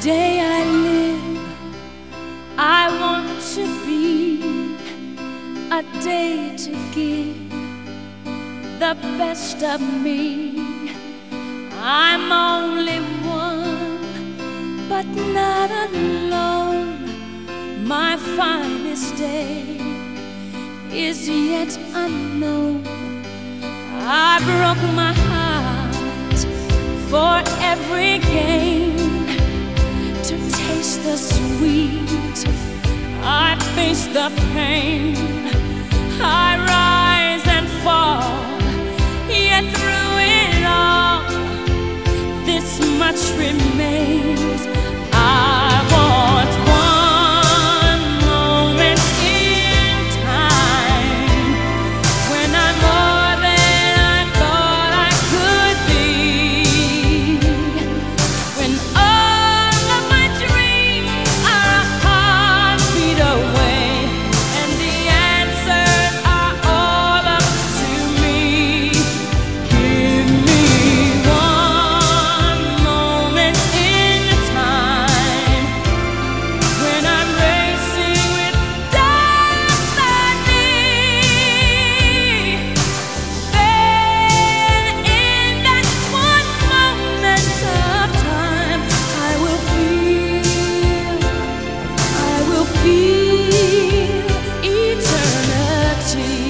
day I live, I want to be a day to give the best of me. I'm only one, but not alone. My finest day is yet unknown. I broke my heart for every gain, to taste the sweet, I face the pain. I rise and fall, yet through it all, this much remains. I want one moment in time when I'm more than I thought I could be, when all of my dreams are a heartbeat away, and the answers are all up to me. Give me one moment in time when I'm racing with destiny. Then in that one moment of time, I will feel eternity.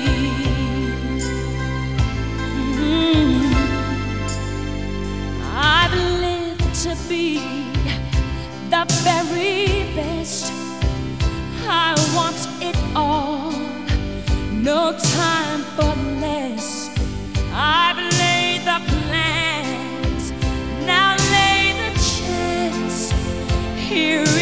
I've lived to be the very best. I want it all, no time for less. I've laid the plans, now lay the chance. Here